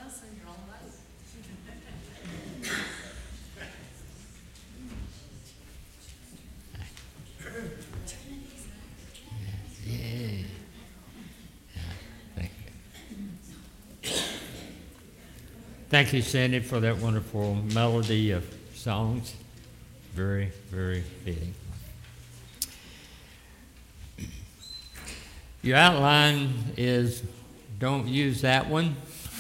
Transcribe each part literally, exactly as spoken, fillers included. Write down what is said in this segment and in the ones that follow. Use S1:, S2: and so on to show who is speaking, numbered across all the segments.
S1: Yeah. Thank you. Thank you, Cindy, for that wonderful melody of songs. Very, very fitting. Your outline is, don't use that one.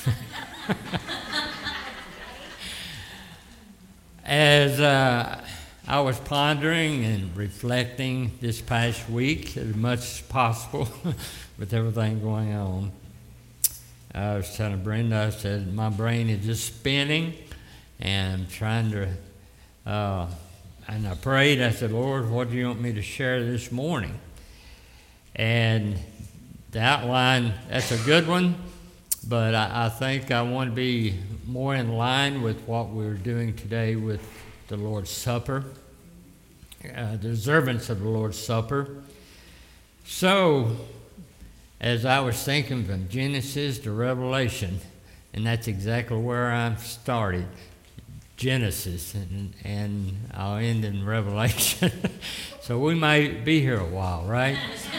S1: As uh, I was pondering and reflecting this past week as much as possible with everything going on, I was telling Brenda, I said, my brain is just spinning and I'm trying to, uh, and I prayed, I said, Lord, what do you want me to share this morning? And the outline, that's a good one, but I, I think I want to be more in line with what we're doing today with the Lord's Supper, uh, the observance of the Lord's Supper. So, as I was thinking from Genesis to Revelation, and that's exactly where I started, Genesis, and, and I'll end in Revelation. So we might be here a while, right?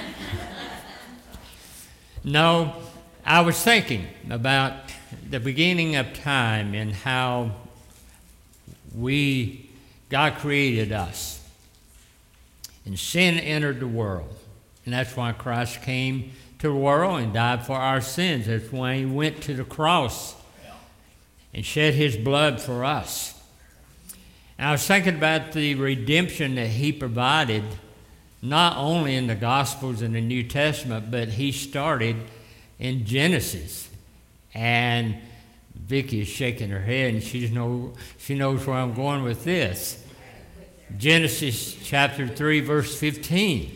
S1: No, I was thinking about the beginning of time and how we, God created us, and sin entered the world. And that's why Christ came to the world and died for our sins. That's why he went to the cross and shed his blood for us. And I was thinking about the redemption that he provided, not only in the Gospels and the New Testament, but he started in Genesis. And Vicki is shaking her head, and she know she knows where I'm going with this. Genesis chapter three, verse fifteen.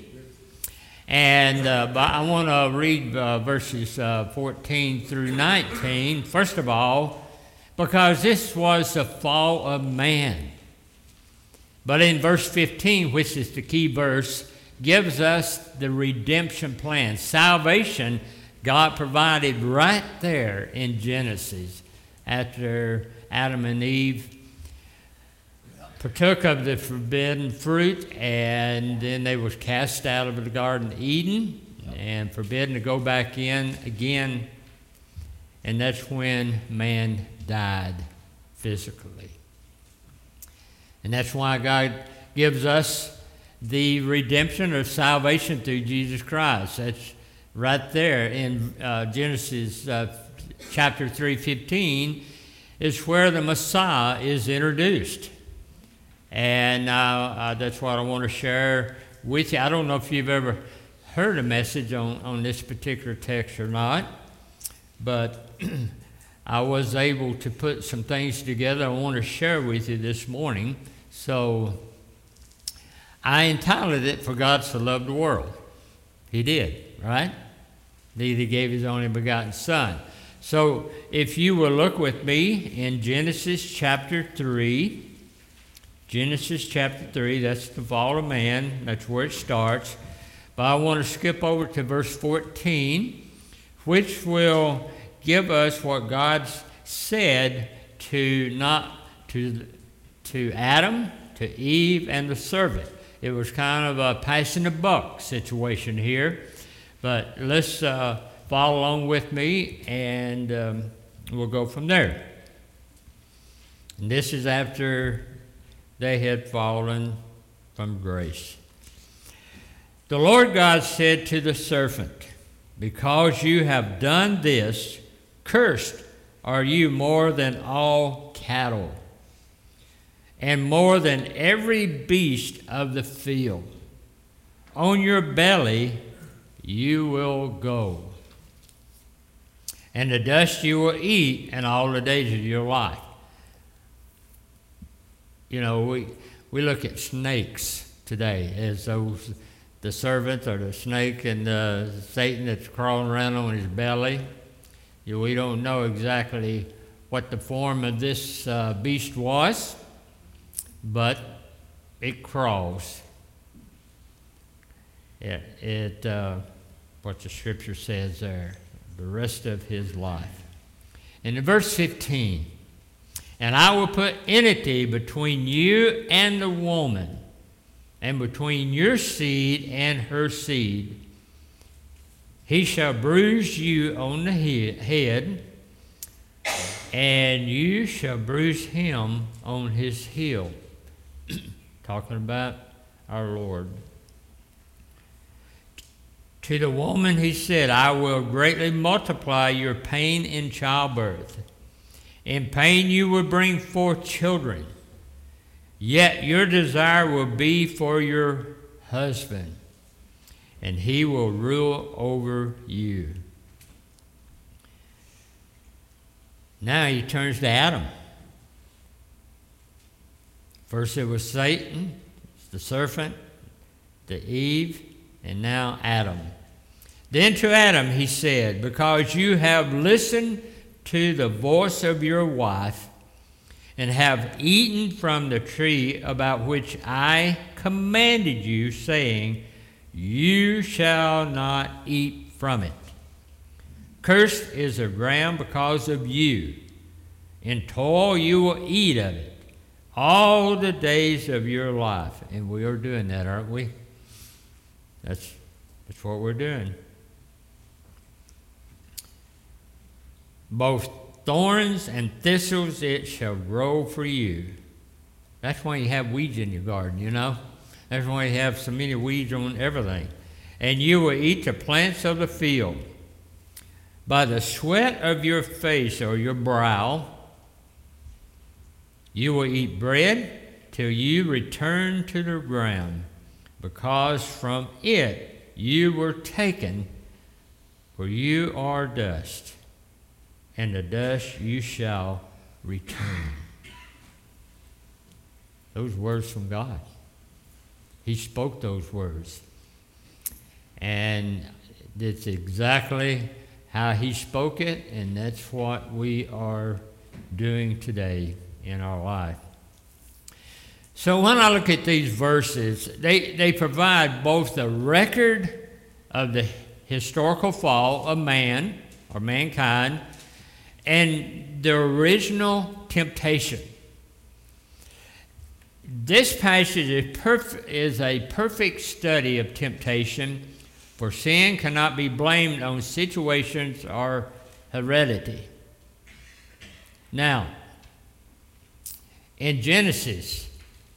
S1: And uh, but I want to read uh, verses uh, fourteen through nineteen, first of all, because this was the fall of man. But in verse fifteen, which is the key verse, gives us the redemption plan. Salvation God provided right there in Genesis after Adam and Eve partook of the forbidden fruit, and then they was cast out of the Garden of Eden and forbidden to go back in again, and that's when man died physically. And that's why God gives us the redemption or salvation through Jesus Christ. That's right there in uh, Genesis uh, chapter three fifteen is where the Messiah is introduced. And uh, uh, that's what I want to share with you. I don't know if you've ever heard a message on, on this particular text or not, but I was able to put some things together I want to share with you this morning. So I entitled it, For God So Loved the World. He did, right? He gave his only begotten Son. So if you will look with me in Genesis chapter three, Genesis chapter three, that's the fall of man, that's where it starts. But I want to skip over to verse fourteen, which will give us what God said to not to to Adam, to Eve, and the servant. It was kind of a passing the buck situation here. But let's uh, follow along with me, and um, we'll go from there. And this is after they had fallen from grace. The Lord God said to the serpent, because you have done this, cursed are you more than all cattle, and more than every beast of the field. On your belly you will go, and the dust you will eat in all the days of your life. You know, we, we look at snakes today as those, the serpent or the snake and uh, Satan that's crawling around on his belly. You know, we don't know exactly what the form of this uh, beast was, but it crawls. It, it uh, what the scripture says there, the rest of his life. And in verse fifteen, and I will put enmity between you and the woman, and between your seed and her seed. He shall bruise you on the head, and you shall bruise him on his heel. Talking about our Lord. To the woman he said, I will greatly multiply your pain in childbirth. In pain you will bring forth children. Yet your desire will be for your husband, and he will rule over you. Now he turns to Adam. First it was Satan, the serpent, to Eve, and now Adam. Then to Adam he said, because you have listened to the voice of your wife, and have eaten from the tree about which I commanded you, saying, you shall not eat from it. Cursed is the ground because of you. In toil you will eat of it all the days of your life. And we are doing that, aren't we? That's, that's what we're doing. Both thorns and thistles it shall grow for you. That's why you have weeds in your garden, you know. That's why you have so many weeds on everything. And you will eat the plants of the field. By the sweat of your face or your brow, you will eat bread till you return to the ground, because from it you were taken, for you are dust, and to dust you shall return. Those words from God. He spoke those words. And that's exactly how he spoke it, and that's what we are doing today in our life. So when I look at these verses, they, they provide both the record of the historical fall of man, or mankind, and the original temptation. This passage is, perf- is a perfect study of temptation, for sin cannot be blamed on situations or heredity. Now, in Genesis,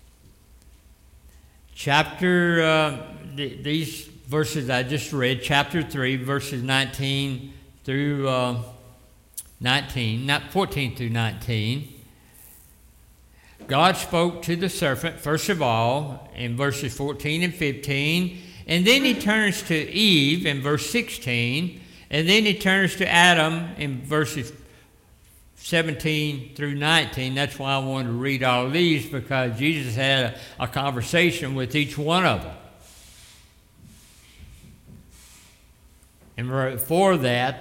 S1: chapter, uh, th- these verses I just read, chapter three, verses nineteen through uh, nineteen, not fourteen through nineteen, God spoke to the serpent, first of all, in verses fourteen and fifteen, and then he turns to Eve in verse sixteen, and then he turns to Adam in verses seventeen through nineteen. That's why I wanted to read all of these, because Jesus had a, a conversation with each one of them. And before that,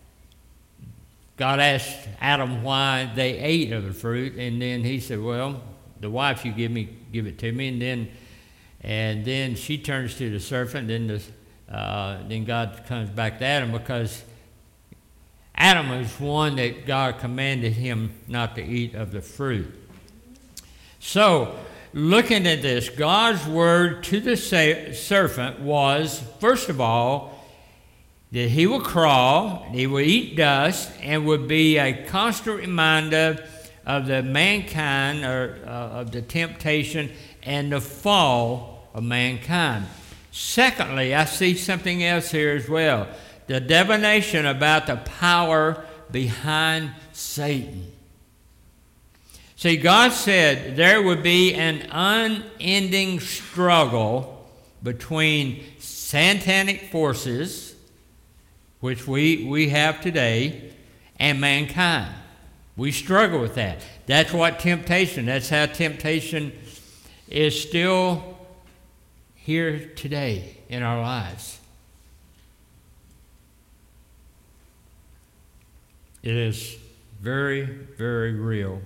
S1: God asked Adam why they ate of the fruit, and then he said, well, the wife you give me, give it to me. And then and then she turns to the serpent, then, the, uh, then God comes back to Adam, because Adam was one that God commanded him not to eat of the fruit. So, looking at this, God's word to the serpent was, first of all, that he will crawl, he will eat dust, and would be a constant reminder of the mankind, or uh, of the temptation and the fall of mankind. Secondly, I see something else here as well. The divination about the power behind Satan. See, God said there would be an unending struggle between satanic forces, which we, we have today, and mankind. We struggle with that. That's what temptation, that's how temptation is still here today in our lives. It is very, very real.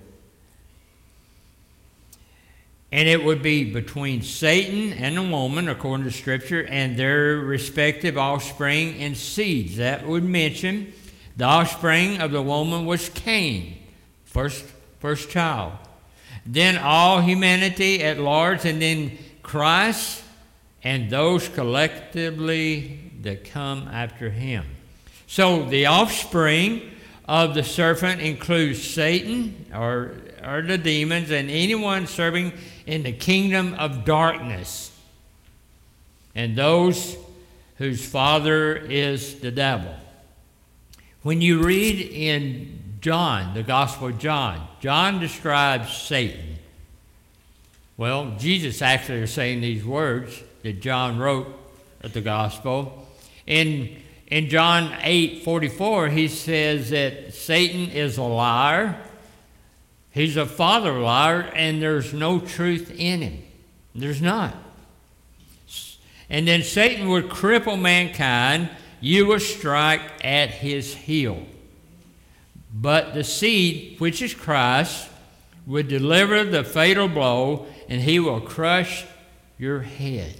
S1: And it would be between Satan and the woman, according to Scripture, and their respective offspring and seeds. That would mention The offspring of the woman was Cain, first, first child. Then all humanity at large, and then Christ and those collectively that come after him. So the offspring of the serpent includes Satan or, or the demons and anyone serving in the kingdom of darkness, and those whose father is the devil. When you read in John, the Gospel of John, John describes Satan. Well, Jesus actually is saying these words that John wrote at the Gospel. In, in John eight forty-four, he says that Satan is a liar. He's a father liar, and there's no truth in him. There's not. And then Satan would cripple mankind. You will strike at his heel. But the seed, which is Christ, would deliver the fatal blow, and he will crush your head.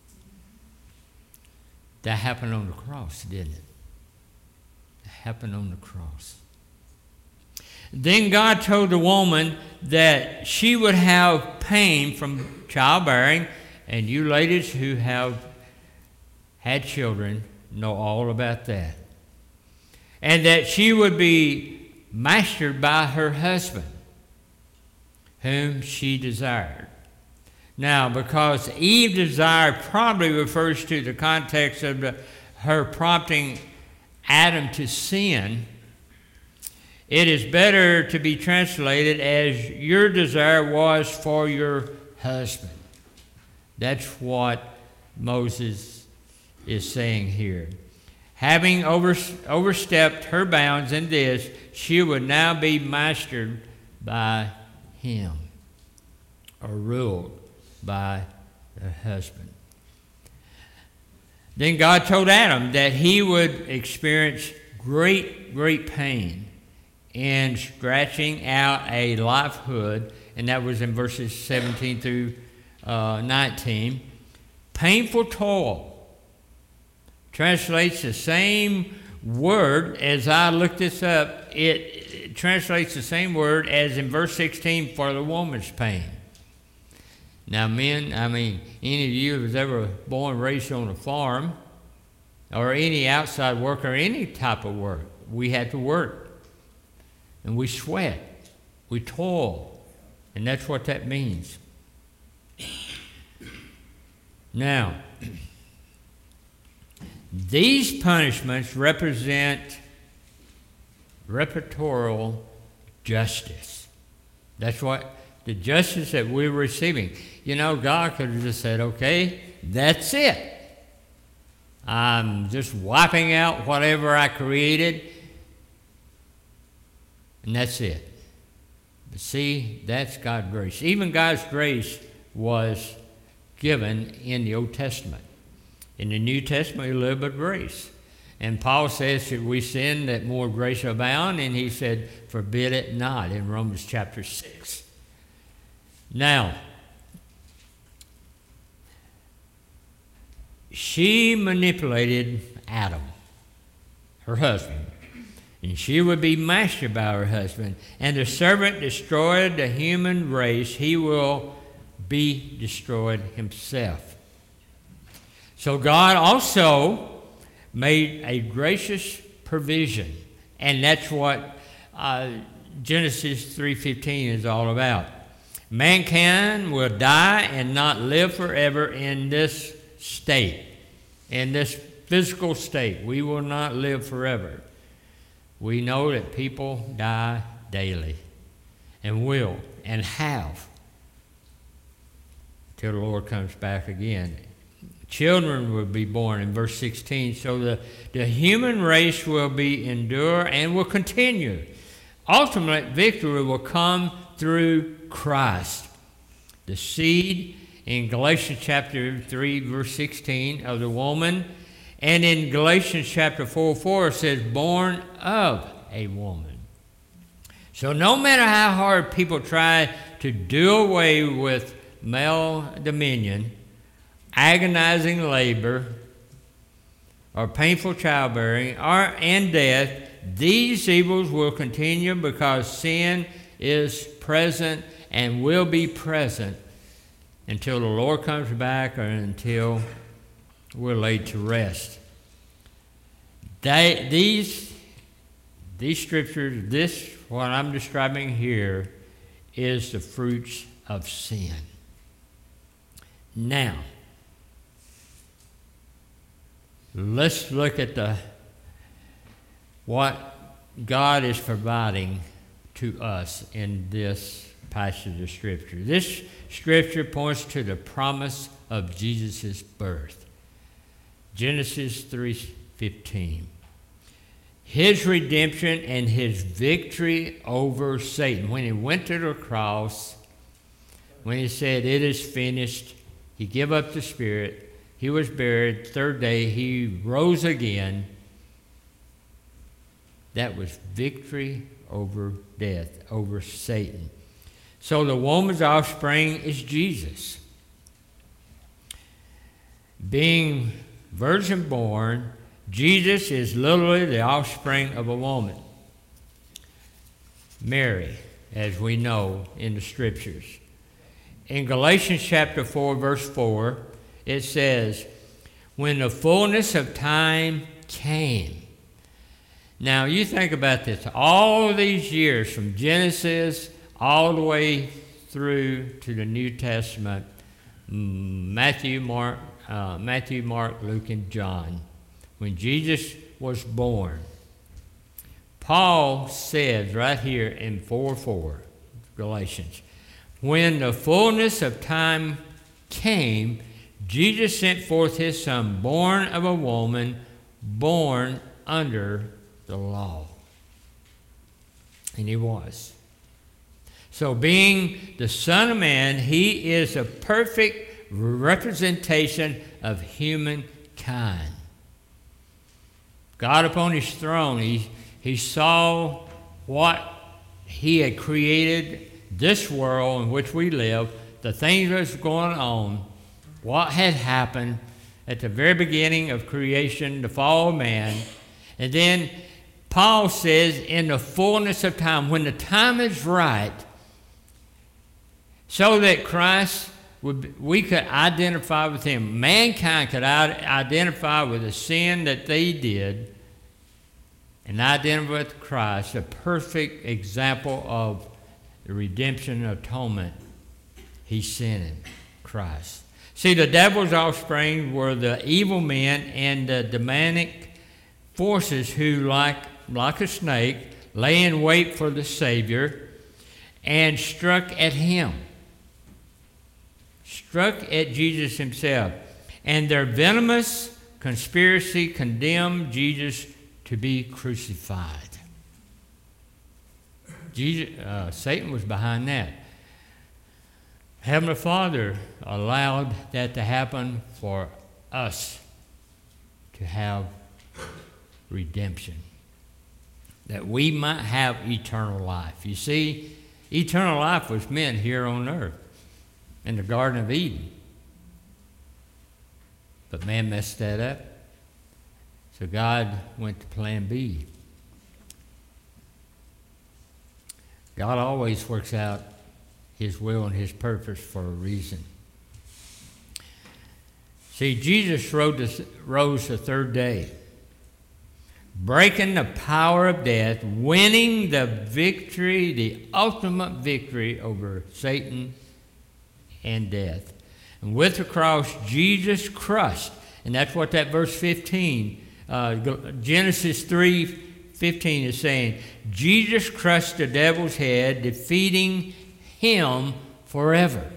S1: That happened on the cross, didn't it? That happened on the cross. Then God told the woman that she would have pain from childbearing, and you ladies who have had children know all about that. And that she would be mastered by her husband, whom she desired. Now, because Eve desired probably refers to the context of the, her prompting Adam to sin, it is better to be translated as your desire was for your husband. That's what Moses is saying here. Having over, overstepped her bounds in this, she would now be mastered by him, or ruled by her husband. Then God told Adam that he would experience great, great pain in scratching out a livelihood, and that was in verses seventeen through uh, nineteen. Painful toil translates the same word, as I looked this up, it, it translates the same word as in verse sixteen for the woman's pain. Now, men, I mean, any of you who's ever born and raised on a farm, or any outside work, or any type of work, we had to work. And we sweat. We toil. And that's what that means. Now, these punishments represent repertorial justice. That's what the justice that we're receiving. You know, God could have just said, okay, that's it. I'm just wiping out whatever I created, and that's it. But see, that's God's grace. Even God's grace was given in the Old Testament. In the New Testament, we live by grace. And Paul says, should we sin that more grace abound? And he said, forbid it not, in Romans chapter six. Now, she manipulated Adam, her husband, and she would be mastered by her husband. And the serpent destroyed the human race. He will be destroyed himself. So God also made a gracious provision, and that's what uh, Genesis three fifteen is all about. Mankind will die and not live forever in this state, in this physical state. We will not live forever. We know that people die daily, and will, and have, till the Lord comes back again. Children will be born in verse sixteen, so the, the human race will be endure and will continue. Ultimate victory will come through Christ. The seed in Galatians chapter three, verse sixteen of the woman, and in Galatians chapter four, four it says, born of a woman. So no matter how hard people try to do away with male dominion, agonizing labor, or painful childbearing, or and death, these evils will continue because sin is present and will be present until the Lord comes back or until we're laid to rest. They, these, these scriptures, this, what I'm describing here, is the fruits of sin. Now, let's look at the what God is providing to us in this passage of Scripture. This Scripture points to the promise of Jesus' birth. Genesis three fifteen. His redemption and his victory over Satan. When he went to the cross, when he said, "It is finished," he gave up the spirit. He was buried. Third day, he rose again. That was victory over death, over Satan. So the woman's offspring is Jesus. Being virgin born, Jesus is literally the offspring of a woman. Mary, as we know in the Scriptures. In Galatians chapter four, verse four, it says, "When the fullness of time came." Now, you think about this. All these years, from Genesis all the way through to the New Testament, Matthew, Mark, uh, Matthew, Mark, Luke, and John, when Jesus was born, Paul says right here in four four, Galatians, "When the fullness of time came, Jesus sent forth his Son, born of a woman, born under the law." And he was. So being the Son of Man, he is a perfect representation of humankind. God upon his throne, he, he saw what he had created, this world in which we live, the things that was going on, what had happened at the very beginning of creation, the fall of man. And then Paul says, in the fullness of time, when the time is right, so that Christ would, we could identify with him. Mankind could identify with the sin that they did and identify with Christ, a perfect example of the redemption and atonement he sent in Christ. See, the devil's offspring were the evil men and the demonic forces who, like, like a snake, lay in wait for the Savior and struck at him. Struck at Jesus himself. And their venomous conspiracy condemned Jesus to be crucified. Jesus, uh, Satan was behind that. Heavenly Father allowed that to happen for us to have redemption, that we might have eternal life. You see, eternal life was meant here on earth in the Garden of Eden. But man messed that up. So God went to plan B. God always works out his will and his purpose for a reason. See, Jesus rose the third day, breaking the power of death, winning the victory, the ultimate victory over Satan and death. And with the cross, Jesus crushed, and that's what that verse fifteen, uh, Genesis three fifteen is saying. Jesus crushed the devil's head, defeating him forever.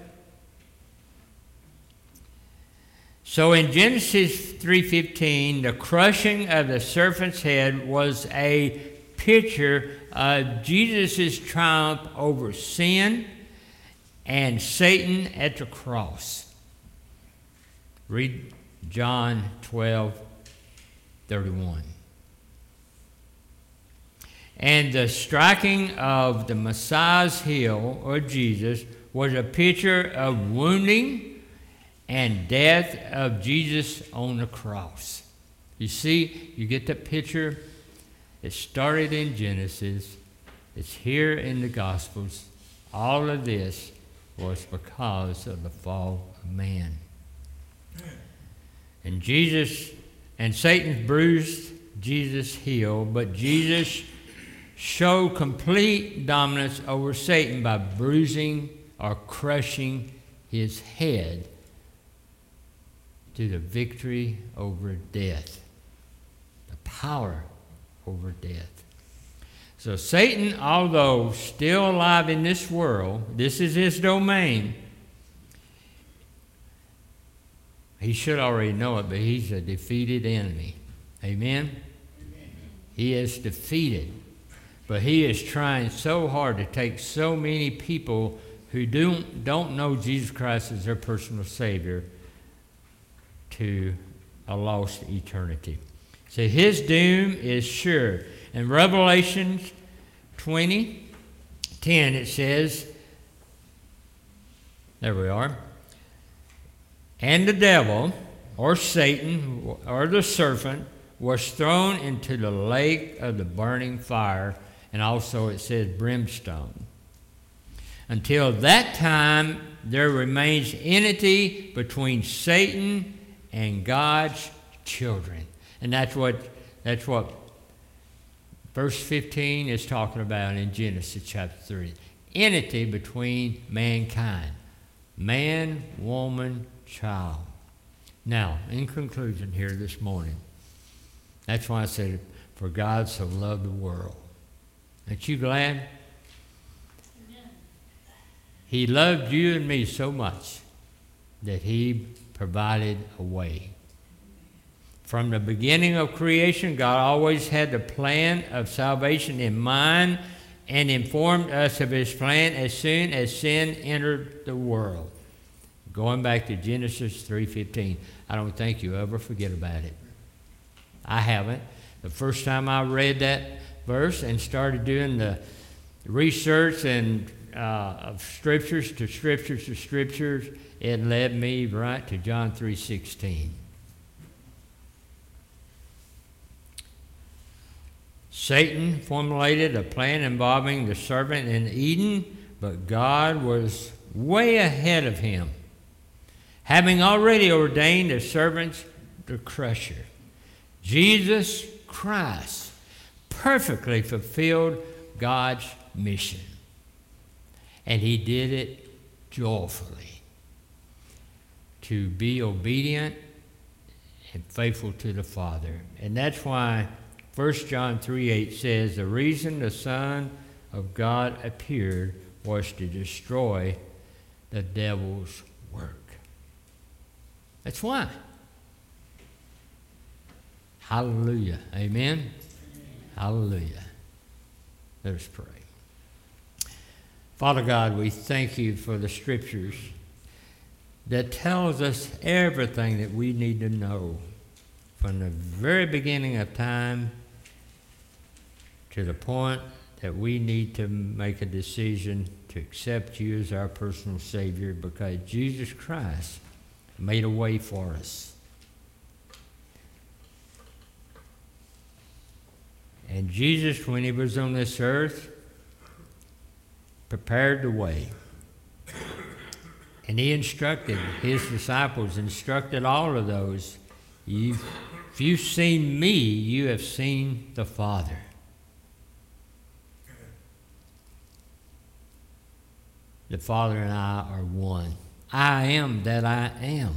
S1: So in Genesis three fifteen, the crushing of the serpent's head was a picture of Jesus' triumph over sin and Satan at the cross. Read John twelve thirty-one. And the striking of the Messiah's heel, or Jesus, was a picture of wounding and death of Jesus on the cross. You see, you get the picture. It started in Genesis. It's here in the Gospels. All of this was because of the fall of man. And Jesus, and Satan bruised Jesus' heel, but Jesus showed complete dominance over Satan by bruising or crushing his head to the victory over death, the power over death. So Satan, although still alive in this world, this is his domain. He should already know it, but he's a defeated enemy. Amen? Amen. He is defeated. But he is trying so hard to take so many people who don't, don't know Jesus Christ as their personal Savior to a lost eternity. So his doom is sure. In Revelation twenty, ten, it says, there we are, and the devil, or Satan, or the serpent, was thrown into the lake of the burning fire, and also it says brimstone. Until that time, there remains enmity between Satan and God's children. And that's what that's what verse fifteen is talking about in Genesis chapter three. Enmity between mankind. Man, woman, child. Now, in conclusion here this morning, that's why I said, for God so loved the world. Aren't you glad? Amen. He loved you and me so much that he provided a way. From the beginning of creation, God always had the plan of salvation in mind and informed us of his plan as soon as sin entered the world. Going back to Genesis three fifteen, I don't think you ever forget about it. I haven't. The first time I read that verse and started doing the research and uh, of scriptures to scriptures to scriptures, it led me right to John three sixteen. Satan formulated a plan involving the serpent in Eden, but God was way ahead of him, having already ordained the serpent the crusher. Jesus Christ perfectly fulfilled God's mission, and he did it joyfully, to be obedient and faithful to the Father. And that's why First John three eight says, the reason the Son of God appeared was to destroy the devil's work. That's why. Hallelujah. Amen? Amen. Hallelujah. Let us pray. Father God, we thank you for the scriptures that tells us everything that we need to know from the very beginning of time to the point that we need to make a decision to accept you as our personal Savior, because Jesus Christ made a way for us. And Jesus, when he was on this earth, prepared the way. And he instructed his disciples, instructed all of those, you've, if you've seen me, you have seen the Father. The Father and I are one. I am that I am.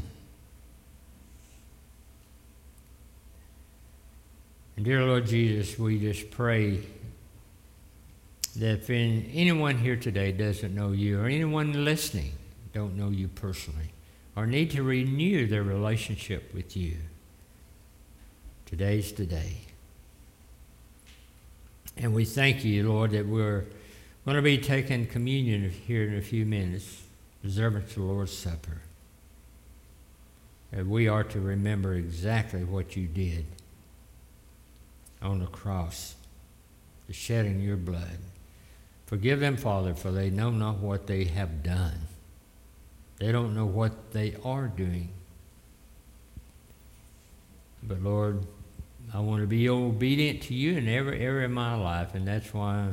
S1: And dear Lord Jesus, we just pray that if anyone here today doesn't know you, or anyone listening don't know you personally, or need to renew their relationship with you, today's the day. And we thank you, Lord, that we're going to be taking communion here in a few minutes, observing the Lord's Supper. And we are to remember exactly what you did on the cross, the shedding your blood. Forgive them, Father, for they know not what they have done. They don't know what they are doing. But Lord, I want to be obedient to you in every area of my life, and that's why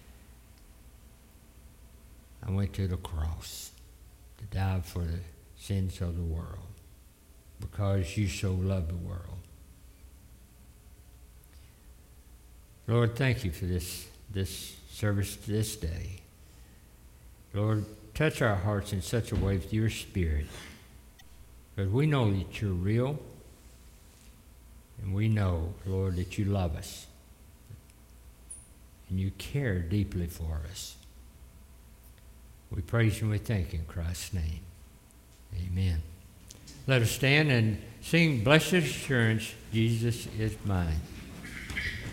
S1: I went to the cross to die for the sins of the world, because you so loved the world. Lord, thank you for this, this service this day. Lord, touch our hearts in such a way with your Spirit, because we know that you're real, and we know, Lord, that you love us, and you care deeply for us. We praise you and we thank you in Christ's name. Amen. Let us stand and sing Blessed Assurance, Jesus is mine.